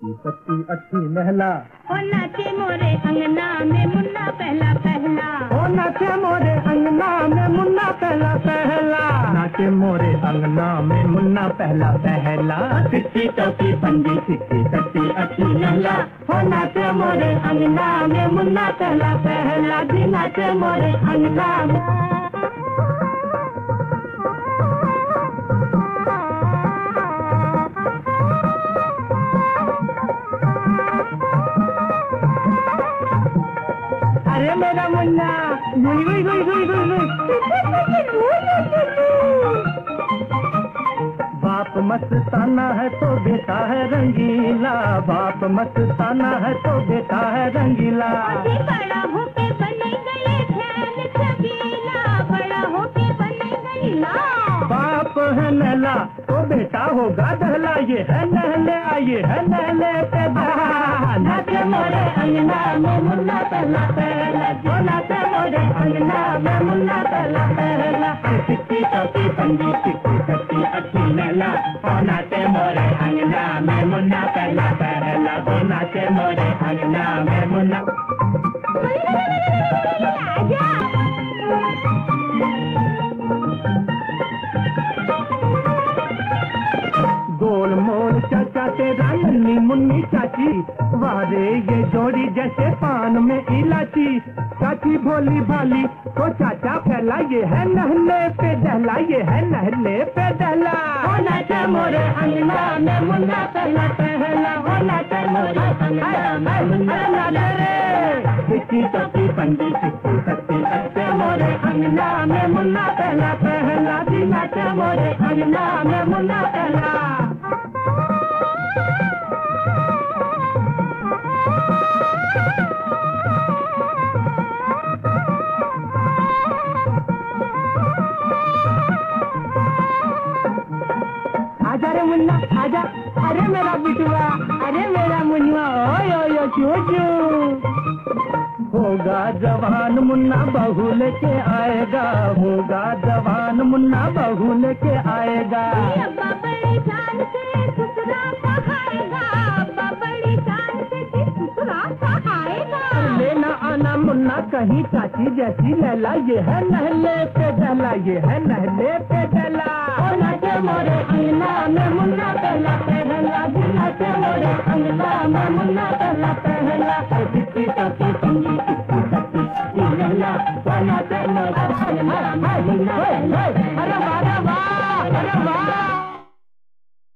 चिट्टी पत्ती अच्छी महला। ओ नाचे मोरे अंगना में मुन्ना पहला पहला। ओ नाचे मोरे अंगना में मुन्ना पहला पहला। नाचे मोरे अंगना में मुन्ना पहला पहला। चिट्टी टोपी पंजी चिट्टी पत्ती अच्छी महला। ओ नाचे मोरे अंगना में मुन्ना पहला पहला। जी नाचे मोरे अंगना में। अरे मेरा मुन्ना गुई गुई गुई गुई गुई बाप मस्ताना है तो बेटा है रंगीला। बाप मस्ताना है तो बेटा है रंगीला। बड़ा होके बने गए ख्याल छबीला। बड़ा होके बने गईला। बाप है नहला तो बेटा होगा दहला। ये है नहले ये है नहले पे नाचे मोरे अंगना में मुन्ना पहला पहला। जो नाचे मोरे अंगना में मुन्ना पहला पहला। चिट्टी टोपी पंजी चिट्टी पत्ती अच्छी नहला। ओ नाचे मोरे अंगना में मुन्ना पहला पहला। जो नाचे मोरे अंगना में मुन्ना। गोल मोल चाचा तेरा नन्नी मुन्नी चाची। वारे ये जोड़ी जैसे पान में इलाची। चाची भोली भाली तो चाचा फैला। ये है नहले पे दहला। ये है नहले पे दहला। ओ नाचे मोरे अंगना में मुन्ना पहला पहला। ओ नाचे मोरे अंगना में मुन्ना रे। चिट्टी टोपी पंजी चिट्टी पत्ती अच्छे मोरे अंगना में मुन्ना पहला पहला। जी नाचे मोरे अंगना में मुन्ना पहला। आजा रे मुन्ना आजा। अरे मेरा बिटुआ अरे मेरा मुन्ना ओ यो चूचू। होगा जवान मुन्ना बहू लेके आएगा। होगा जवान मुन्ना बहू लेके आएगा। अब्बा बड़ी जान से ससुरा कहाएगा। अब्बा बड़ी जान से ससुरा कहाएगा। लेना आना मुन्ना कहीं चाची जैसी लैला। ये है नहले पे दहला। ये है नहले पे दहला। ओ नाचे मोरे अंगना में मुन्ना पहला पहला। नाचे मोरे अंगना में मुन्ना पहला पहला। चिट्टी टोपी पंजी चिट्टी पत्ती लहला। नाचे मोरे अंगना में मुन्ना पहला।